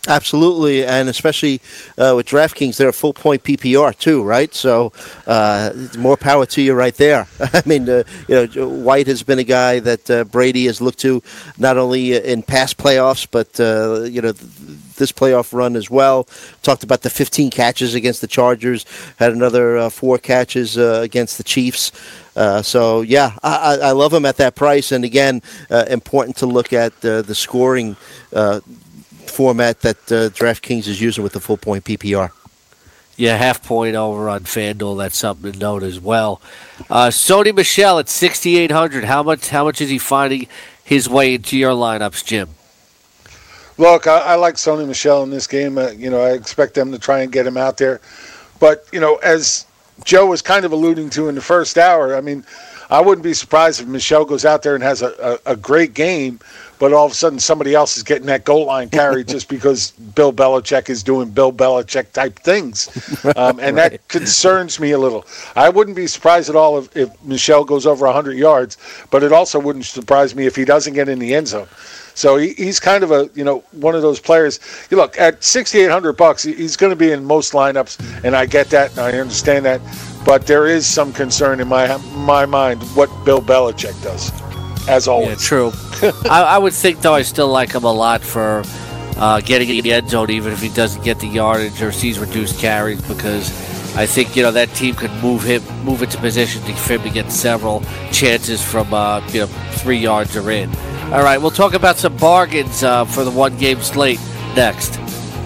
Absolutely, and especially uh, with DraftKings, they're a full point P P R too, right? So uh, more power to you right there. I mean, uh, you know, White has been a guy that uh, Brady has looked to not only in past playoffs, but uh, you know, this playoff run as well. Talked about the fifteen catches against the Chargers, had another uh, four catches uh, against the Chiefs. Uh, so, yeah, I, I love him at that price. And, again, uh, important to look at uh, the scoring uh, format that uh, DraftKings is using with the full-point P P R. Yeah, half point over on FanDuel. That's something to note as well. Uh, Sony Michel at sixty-eight hundred. How much, how much is he finding his way into your lineups, Jim? Look, I, I like Sony Michel in this game. Uh, you know, I expect them to try and get him out there. But, you know, as Joe was kind of alluding to in the first hour, I mean, I wouldn't be surprised if Michel goes out there and has a, a, a great game, but all of a sudden somebody else is getting that goal line carry just because Bill Belichick is doing Bill Belichick type things. Um, and right. That concerns me a little. I wouldn't be surprised at all if, if Michel goes over one hundred yards, but it also wouldn't surprise me if he doesn't get in the end zone. So he, he's kind of a, you know, one of those players. You look, at sixty-eight hundred bucks, he's going to be in most lineups, and I get that, and I understand that. But there is some concern in my my mind what Bill Belichick does, as always. Yeah, true. I, I would think, though, I still like him a lot for uh, getting in the end zone, even if he doesn't get the yardage or sees reduced carries, because I think, you know, that team could move him, move into position for him to get several chances from, uh, you know, three yards or in. All right, we'll talk about some bargains uh, for the one-game slate next.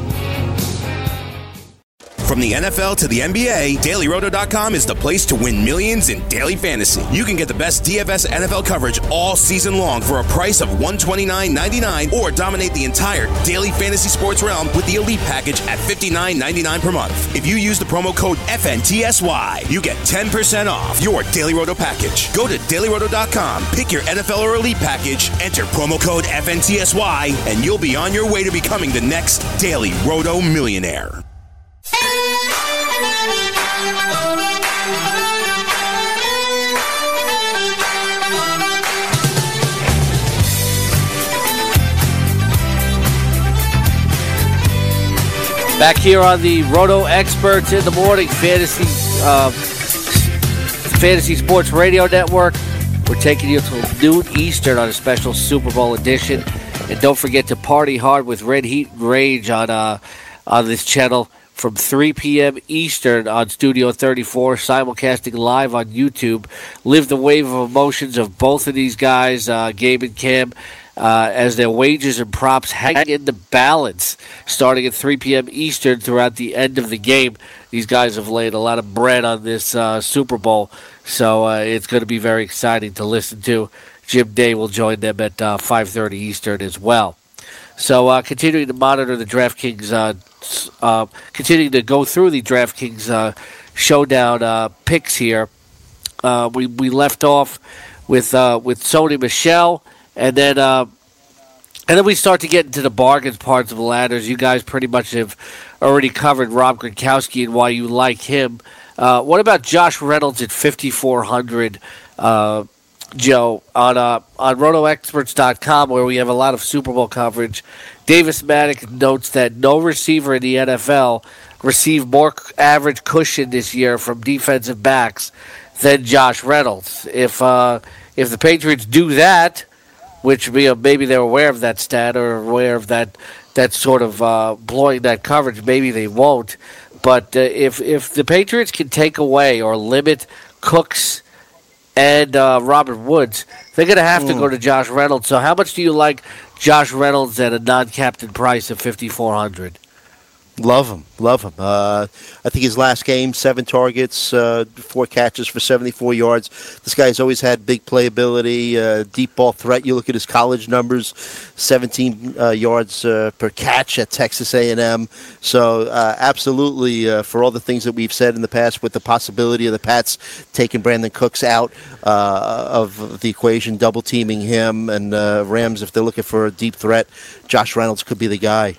From the N F L to the N B A, Daily Roto dot com is the place to win millions in daily fantasy. You can get the best D F S N F L coverage all season long for a price of one hundred twenty-nine ninety-nine, or dominate the entire daily fantasy sports realm with the Elite package at fifty-nine ninety-nine per month. If you use the promo code F N T S Y, you get ten percent off your Daily Roto package. Go to Daily Roto dot com, pick your N F L or Elite package, enter promo code F N T S Y, and you'll be on your way to becoming the next Daily Roto millionaire. Back here on the Roto Experts in the Morning Fantasy uh, Fantasy Sports Radio Network. We're taking you till noon Eastern on a special Super Bowl edition. And don't forget to party hard with Red Heat Rage on uh, on this channel from three p.m. Eastern on Studio thirty-four, simulcasting live on YouTube. Live the wave of emotions of both of these guys, uh, Gabe and Cam, uh, as their wages and props hang in the balance starting at three p.m. Eastern throughout the end of the game. These guys have laid a lot of bread on this uh, Super Bowl, so uh, it's going to be very exciting to listen to. Jim Day will join them at uh, five thirty Eastern as well. So uh, continuing to monitor the DraftKings, uh, uh, continuing to go through the DraftKings uh, showdown uh, picks here. Uh, we we left off with uh, with Sony Michel, and then uh, and then we start to get into the bargains parts of the ladders. You guys pretty much have already covered Rob Gronkowski and why you like him. Uh, what about Josh Reynolds at fifty-four hundred? Uh, Joe, on uh, on Roto Experts dot com, where we have a lot of Super Bowl coverage, Davis Maddox notes that no receiver in the N F L received more average cushion this year from defensive backs than Josh Reynolds. If uh, if the Patriots do that, which you know, maybe they're aware of that stat or aware of that that sort of uh, blowing that coverage, maybe they won't. But uh, if if the Patriots can take away or limit Cooks and uh, Robert Woods, they're going to have to mm. go to Josh Reynolds. So how much do you like Josh Reynolds at a non-captain price of fifty-four hundred? Love him. Love him. Uh, I think his last game, seven targets, uh, four catches for seventy-four yards. This guy's always had big playability, uh, deep ball threat. You look at his college numbers, seventeen uh, yards uh, per catch at Texas A and M. So uh, absolutely, uh, for all the things that we've said in the past with the possibility of the Pats taking Brandon Cooks out uh, of the equation, double-teaming him, and uh, Rams, if they're looking for a deep threat, Josh Reynolds could be the guy.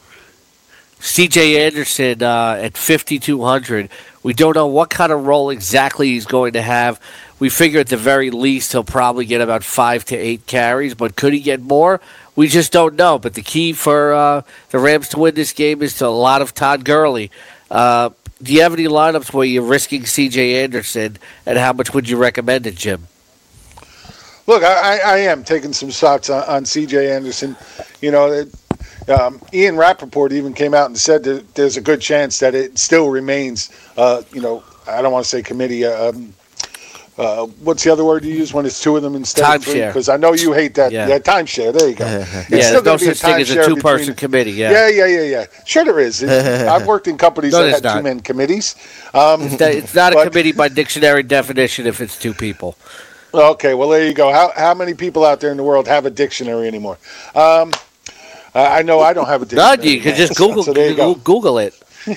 C J Anderson uh, at fifty-two hundred. We don't know what kind of role exactly he's going to have we figure at the very least he'll probably get about five to eight carries. But could he get more? We just don't know. But the key for uh, the Rams to win this game is to a lot of Todd Gurley. Uh, do you have any lineups where you're risking C J Anderson, and how much would you recommend it, Jim? Look, I, I am taking some shots on, on C J Anderson. You know, it, um, Ian Rappaport even came out and said that there's a good chance that it still remains, uh, you know, I don't want to say committee. Um, uh, what's the other word you use when it's two of them instead of three? Timeshare. Because I know you hate that. Yeah, yeah timeshare. There you go. Yeah, It's there's still no gonna be a such thing as a timeshare two-person between- committee. Yeah, Yeah, yeah, yeah, yeah. Sure there is. It- I've worked in companies No, that there's had not. two-man committees. Um, It's not- it's not a but- committee by dictionary definition if it's two people. Okay, well, there you go. How how many people out there in the world have a dictionary anymore? Um, I I know I don't have a dictionary. None. You can just so- Google so there you go. Google it.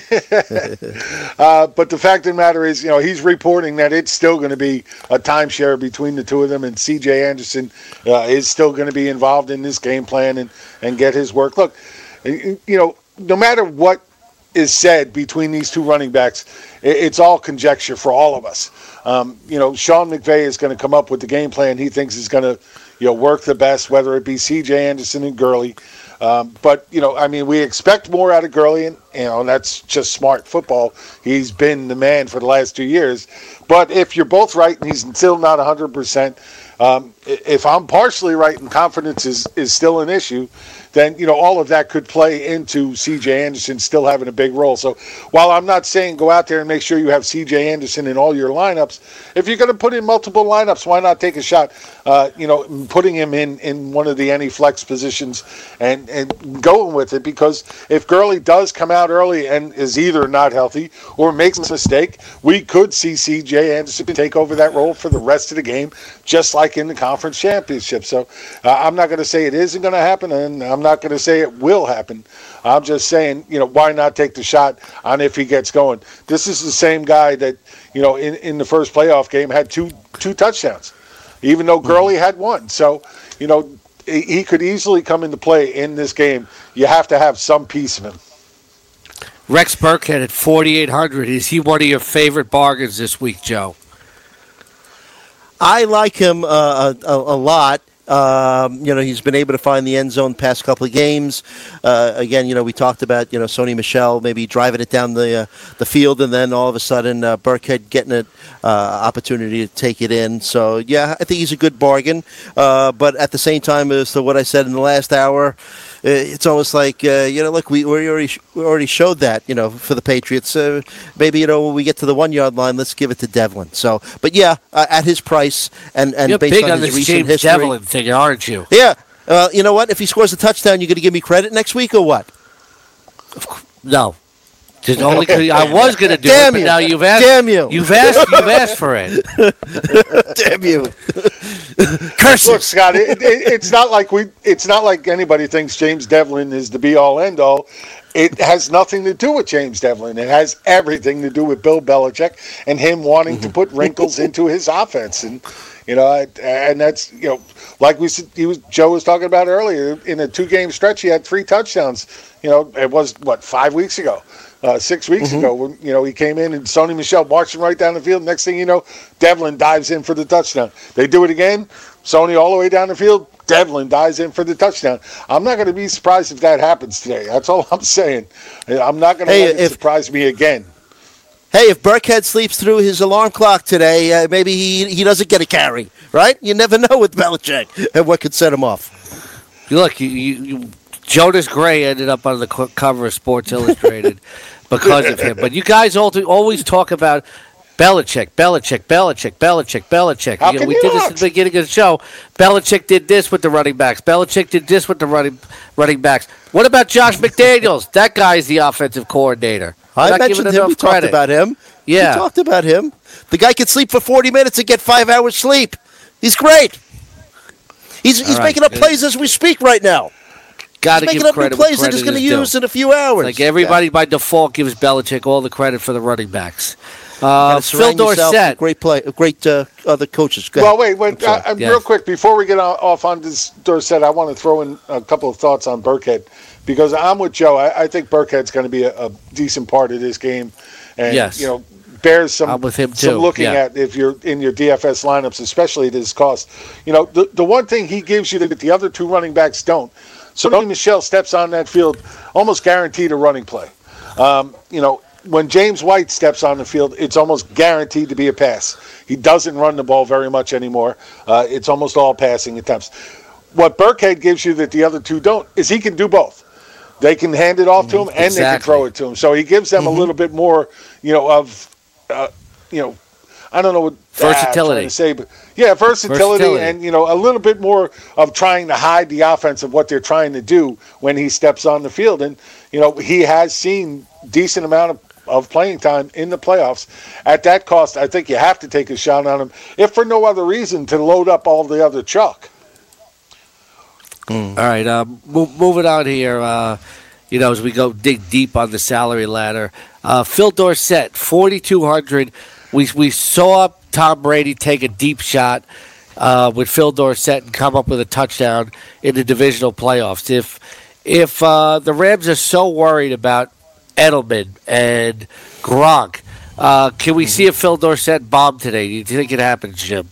Uh, but the fact of the matter is, you know, he's reporting that it's still going to be a timeshare between the two of them, and C J Anderson uh, is still going to be involved in this game plan and, and get his work. Look, you know, no matter what is said between these two running backs, it, it's all conjecture for all of us. Um, you know, Sean McVay is going to come up with the game plan he thinks is going to, you know, work the best, whether it be C J Anderson and Gurley. Um, but, you know, I mean, we expect more out of Gurley, and, you know, and that's just smart football. He's been the man for the last two years. But if you're both right and he's still not one hundred percent, um, if I'm partially right and confidence is, is still an issue, then, you know, all of that could play into C J Anderson still having a big role. So while I'm not saying go out there and make sure you have C J Anderson in all your lineups, if you're going to put in multiple lineups, why not take a shot, uh, you know, putting him in, in one of the any flex positions and, and going with it? Because if Gurley does come out early and is either not healthy or makes a mistake, we could see C J Anderson take over that role for the rest of the game, just like in the conference championship. So uh, I'm not going to say it isn't going to happen, and I'm not going to say it will happen. I'm just saying, you know, why not take the shot on if he gets going? This is the same guy that, you know, in, in the first playoff game had two two touchdowns, even though Gurley had one. So, you know, he, he could easily come into play in this game. You have to have some piece of him. Rex Burkhead at forty-eight hundred. Is he one of your favorite bargains this week, Joe? I like him uh, a, a lot. Um, you know, he's been able to find the end zone past couple of games. Uh, again, you know, we talked about, you know, Sony Michel maybe driving it down the uh, the field, and then all of a sudden uh, Burkhead getting an uh, opportunity to take it in. So, yeah, I think he's a good bargain. Uh, but at the same time, as to what I said in the last hour, it's almost like, uh, you know, look, we, we already we already showed that, you know, for the Patriots. Uh, maybe, you know, when we get to the one-yard line, let's give it to Devlin. So, but, yeah, uh, at his price and, and You're based big on, on his this recent James history. Devlin thing, aren't you? Yeah. Uh, you know what? If he scores a touchdown, you're going to give me credit next week or what? No. Just only 'cause I was going to do Damn it, you. but now you've asked. Damn you. You've asked. You've asked for it. Damn you. Curse Look, Scott, it, it, it's not like we. It's not like anybody thinks James Devlin is the be-all, end-all. It has nothing to do with James Devlin. It has everything to do with Bill Belichick and him wanting to put wrinkles into his offense. And you know, I, and that's you know, like we said, he was Joe was talking about earlier. In a two-game stretch, he had three touchdowns. You know, it was what five weeks ago. Uh, six weeks Mm-hmm. ago, when, you know, he came in and Sony Michel marching right down the field. Next thing you know, Devlin dives in for the touchdown. They do it again. Sony all the way down the field. Devlin dives in for the touchdown. I'm not going to be surprised if that happens today. That's all I'm saying. I'm not going to Hey, let it if- surprise me again. Hey, if Burkhead sleeps through his alarm clock today, uh, maybe he he doesn't get a carry, right? You never know with Belichick and what could set him off. You Look, you, you, you, Jonas Gray ended up on the co- cover of Sports Illustrated because of him. But you guys all do, always talk about Belichick, Belichick, Belichick, Belichick, Belichick. How You know, can we you did this not? at the beginning of the show. Belichick did this with the running backs. Belichick did this with the running running backs. What about Josh McDaniels? That guy's the offensive coordinator. I Not mentioned giving him. enough We talked credit. about him. Yeah. We talked about him. The guy could sleep for forty minutes and get five hours sleep. He's great. He's he's right. making up plays as we speak right now. Got to He's give making up new credit plays where that he's credit going to is due. use in a few hours. Like everybody by default gives Belichick all the credit for the running backs. Uh, Gotta Phil surround yourself Dorsett. with great play, great uh, other coaches. Go Well, ahead. wait, wait. Uh, uh, Yes. Real quick, before we get on, off on this Dorsett, I want to throw in a couple of thoughts on Burkhead because I'm with Joe. I, I think Burkhead's going to be a, a decent part of this game. And, Yes. you know, bears some, I'm with him some too. looking Yeah. at if you're in your D F S lineups, especially at his cost. You know, the, the one thing he gives you that the other two running backs don't. So Sony Michel steps on that field, almost guaranteed a running play. Um, you know, when James White steps on the field, it's almost guaranteed to be a pass. He doesn't run the ball very much anymore. Uh, it's almost all passing attempts. What Burkhead gives you that the other two don't is he can do both. They can hand it off to him, and exactly. they can throw it to him. So he gives them Mm-hmm. a little bit more, you know, of, uh, you know, I don't know what Versatility. ah, I'm trying to say, but yeah, versatility, Versatility. and you know, a little bit more of trying to hide the offense of what they're trying to do when he steps on the field. And you know, he has seen decent amount of, of playing time in the playoffs. At that cost, I think you have to take a shot on him, if for no other reason to load up all the other chalk. All right, uh, move, moving on here. Uh, you know, as we go dig deep on the salary ladder, uh, Phil Dorsett, forty-two hundred. We we saw Tom Brady take a deep shot uh, with Phil Dorsett and come up with a touchdown in the divisional playoffs. If if uh, the Rams are so worried about Edelman and Gronk, uh, can we see a Phil Dorsett bomb today? Do you think it happens, Jim?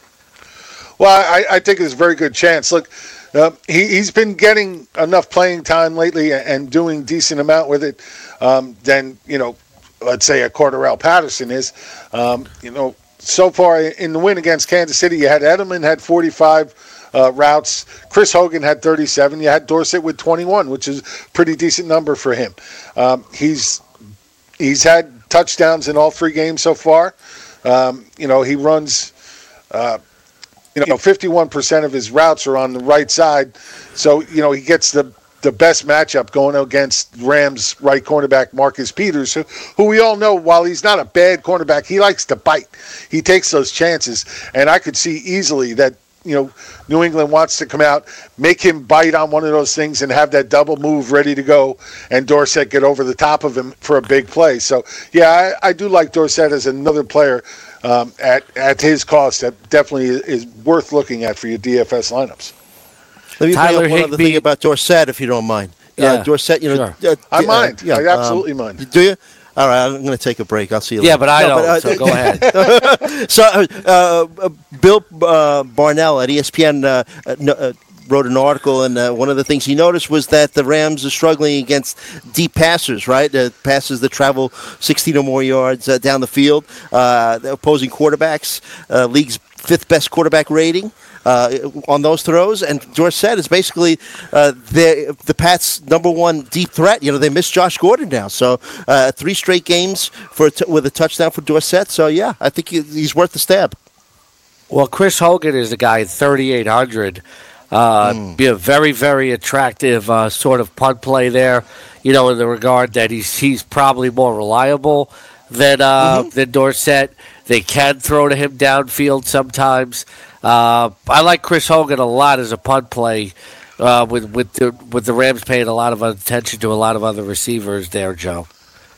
Well, I, I think there's a very good chance. Look, uh, he, he's been getting enough playing time lately and doing decent amount with it um, than, you know, let's say a Cordarrelle Patterson is. Um, you know, so far in the win against Kansas City, you had Edelman had forty-five uh, routes. Chris Hogan had thirty-seven. You had Dorsett with twenty-one, which is a pretty decent number for him. Um, he's he's had touchdowns in all three games so far. Um, you know, he runs... Uh, You know, fifty-one percent of his routes are on the right side. So, you know, he gets the, the best matchup going against Rams right cornerback Marcus Peters, who, who we all know, while he's not a bad cornerback, he likes to bite. He takes those chances. And I could see easily that, you know, New England wants to come out, make him bite on one of those things and have that double move ready to go, and Dorsett get over the top of him for a big play. So, yeah, I, I do like Dorsett as another player um, at, at his cost that definitely is worth looking at for your D F S lineups. Let me Tyler bring up one other Higbee. thing about Dorsett, if you don't mind. Yeah, uh, Dorsett, you know, sure. uh, I uh, mind. yeah, I absolutely um, mind. Do you? All right, I'm going to take a break. I'll see you later. Yeah, but I No, don't, uh, so go ahead. So, uh, uh, Bill uh, Barnell at E S P N uh, uh, no, uh, wrote an article, and uh, one of the things he noticed was that the Rams are struggling against deep passers, right? Uh, passes that travel sixteen or more yards uh, down the field. Uh, the opposing quarterbacks, uh, league's fifth best quarterback rating. Uh, on those throws, and Dorsett is basically uh, the the Pats' number one deep threat. You know, they miss Josh Gordon now, so uh, three straight games for a t- with a touchdown for Dorsett. So yeah, I think he, he's worth the stab. Well, Chris Hogan is the guy at thirty-eight hundred. Uh, Mm. Be a very, very attractive uh, sort of punt play there. You know, in the regard that he's he's probably more reliable than uh, Mm-hmm. than Dorsett. They can throw to him downfield sometimes. Uh, I like Chris Hogan a lot as a punt play, uh, with with the with the Rams paying a lot of attention to a lot of other receivers there, Joe.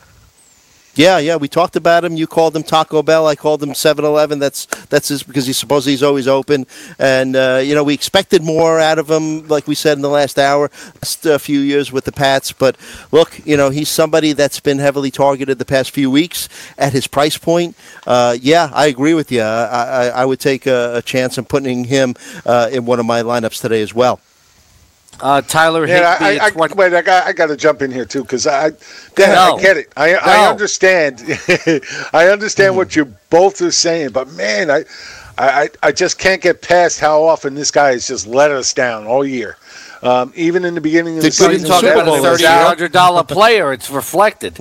Yeah, yeah, we talked about him. You called him Taco Bell. I called him seven eleven. That's that's his, because he supposedly he's always open. And, uh, you know, we expected more out of him, like we said in the last hour, just a few years with the Pats. But, look, you know, he's somebody that's been heavily targeted the past few weeks at his price point. Uh, yeah, I agree with you. I, I, I would take a, a chance in putting him uh, in one of my lineups today as well. Uh, Tyler Yeah, Higbee I, at I, twenty- wait, I got, I got to jump in here too because I, go ahead, No. I get it. I, I No. understand. I understand what you both are saying, but man, I, I, I just can't get past how often this guy has just let us down all year. Um, even in the beginning of the They're good in season, Super talking about Bowl a Edelman was thirty-eight out. hundred dollars player. It's reflected.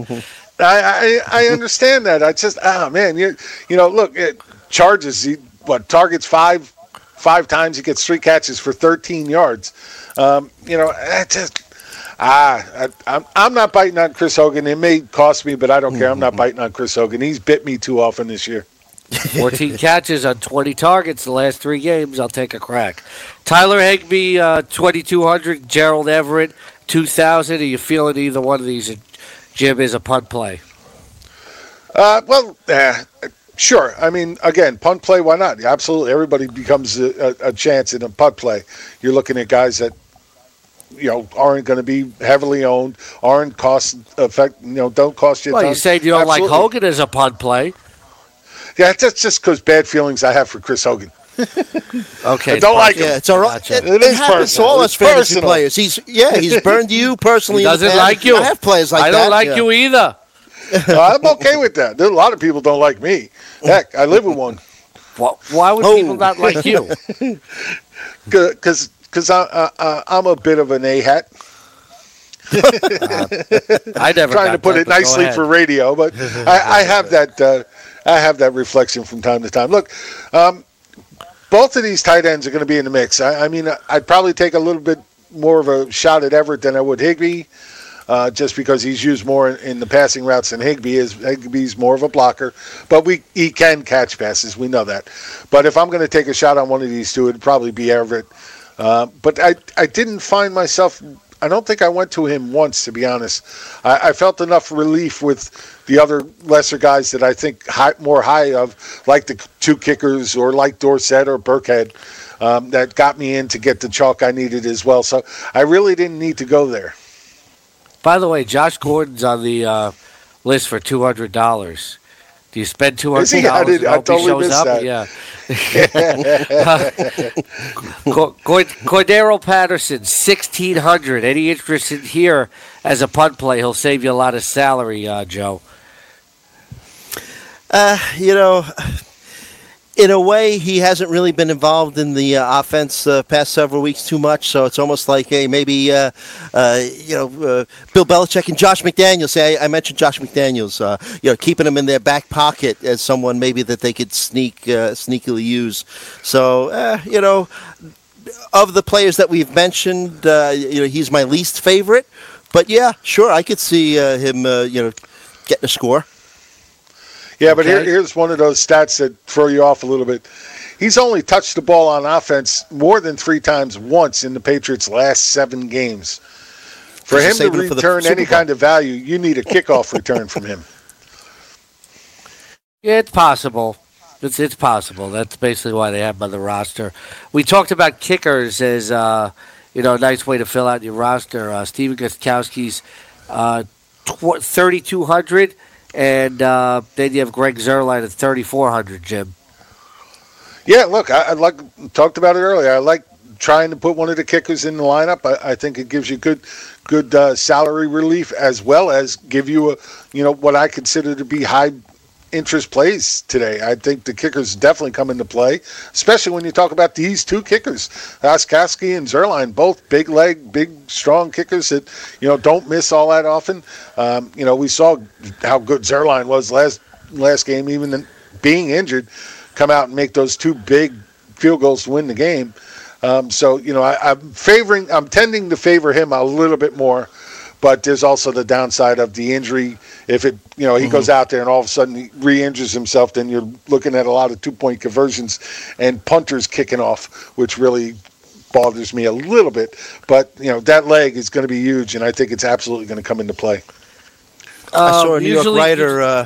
I, I, I understand that. I just, ah, man, you, you know, look, it charges. He, what targets five, five times. He gets three catches for thirteen yards. Um, you know, I just, ah, I, I'm, I'm not biting on Chris Hogan. It may cost me, but I don't care. I'm not biting on Chris Hogan. He's bit me too often this year. fourteen catches on twenty targets the last three games. I'll take a crack. Tyler Higbee, uh, twenty-two hundred. Gerald Everett, two thousand. Are you feeling either one of these, Jim, is a punt play? Uh, well, uh, sure. I mean, again, punt play, why not? Absolutely. Everybody becomes a, a, a chance in a punt play. You're looking at guys that, you know, aren't going to be heavily owned, aren't cost effect, you know, don't cost you a Well, ton. you say you don't Absolutely. like Hogan as a punt play. Yeah, that's just because bad feelings I have for Chris Hogan. Okay, I don't like him. Yeah, it's all right. Gotcha. It, It it is happens to personal. all us It's fantasy personal. players. He's yeah, he's burned you personally. He in the doesn't past. like you. I have players like I that. don't like yeah. you either. Uh, I'm okay with that. There, a lot of people don't like me. Heck, I live with one. Why, why would Oh. people not like you? Because because I, I, I'm a bit of an A-hat. I never Trying got to put that, it but go nicely ahead. for radio, but I, I have that uh, I have that reflection from time to time. Look, um, both of these tight ends are going to be in the mix. I, I mean, I'd probably take a little bit more of a shot at Everett than I would Higbee, uh, just because he's used more in, in the passing routes than Higbee is. Higbee's more of a blocker, but we he can catch passes. We know that. But if I'm going to take a shot on one of these two, it'd probably be Everett. Uh, but I I didn't find myself. I don't think I went to him once, to be honest. I, I felt enough relief with the other lesser guys that I think high, more high of, like the two kickers or like Dorsett or Burkhead, um, that got me in to get the chalk I needed as well. So I really didn't need to go there. By the way, Josh Gordon's on the uh, list for two hundred dollars. Do you spend two Is hundred he? I dollars did- and I hope totally he shows missed up? that. Yeah. Co- Co- Cordero Patterson, sixteen hundred. Any interest in here as a punt play? He'll save you a lot of salary, uh, Joe. Uh, you know, in a way, he hasn't really been involved in the uh, offense uh, past several weeks too much. So it's almost like, hey, maybe uh, uh, you know, uh, Bill Belichick and Josh McDaniels. Say, I, I mentioned Josh McDaniels. Uh, you know, keeping him in their back pocket as someone maybe that they could sneak uh, sneakily use. So uh, you know, of the players that we've mentioned, uh, you know, he's my least favorite. But yeah, sure, I could see uh, him, uh, you know, getting a score. Yeah, but here, Okay. here's one of those stats that throw you off a little bit. He's only touched the ball on offense more than three times once in the Patriots' last seven games. For Just him to saving it for the return Super any Bowl. kind of value, you need a kickoff return from him. Yeah, it's possible. It's it's possible. That's basically why they have him on the roster. We talked about kickers as uh, you know a nice way to fill out your roster. Uh, Steven Gostkowski's uh, tw- thirty-two hundred, and uh, then you have Greg Zuerlein at thirty-four hundred. Jim. Yeah, look, I, I like talked about it earlier. I like trying to put one of the kickers in the lineup. I, I think it gives you good, good uh, salary relief as well as give you a, you know, what I consider to be high interest plays today. I think the kickers definitely come into play, especially when you talk about these two kickers, Gostkowski and Zuerlein, both big leg, big strong kickers that you know don't miss all that often. Um, you know, we saw how good Zuerlein was last last game, even being injured, come out and make those two big field goals to win the game. Um, so you know, I, I'm favoring, I'm tending to favor him a little bit more. But there's also the downside of the injury. If it, you know, he mm-hmm. goes out there and all of a sudden he re-injures himself, then you're looking at a lot of two-point conversions and punters kicking off, which really bothers me a little bit. But, you know, that leg is going to be huge, and I think it's absolutely going to come into play. I saw a New York usually- writer. Uh,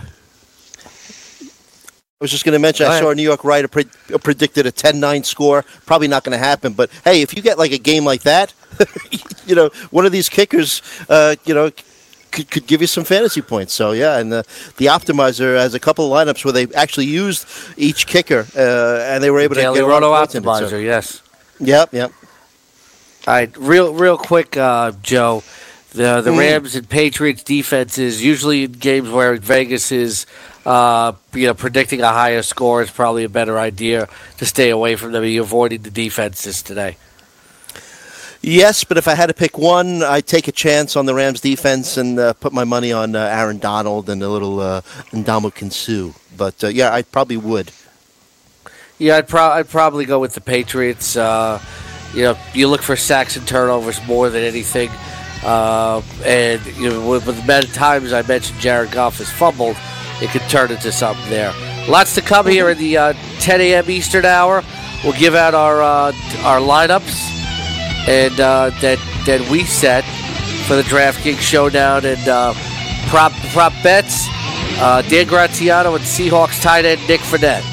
I was just going to mention, Go I saw ahead. a New York writer pre- predicted a ten nine score. Probably not going to happen. But, hey, if you get like a game like that, you know, one of these kickers, uh, you know, could, could give you some fantasy points. So, yeah, and the, the Optimizer has a couple of lineups where they actually used each kicker, uh, and they were able Daily to get around Roto goaltending. Optimizer, So- yes. Yep, yep. All right, real real quick, uh, Joe. The the Rams and Patriots defenses usually in games where Vegas is, uh, you know, predicting a higher score is probably a better idea to stay away from them. Are you avoiding the defenses today? Yes, but if I had to pick one, I'd take a chance on the Rams defense and uh, put my money on uh, Aaron Donald and a little uh, Ndamukong Suh. But, uh, yeah, I probably would. Yeah, I'd, pro- I'd probably go with the Patriots. Uh, you know, you look for sacks and turnovers more than anything. Uh, and you know, with, with the many times I mentioned Jared Goff has fumbled, it could turn into something there. Lots to come here in the uh, ten a.m. Eastern hour. We'll give out our uh, our lineups and uh, that that we set for the DraftKings Showdown and uh, prop prop bets. Uh, Dan Graziano and Seahawks tight end Nick Fournette.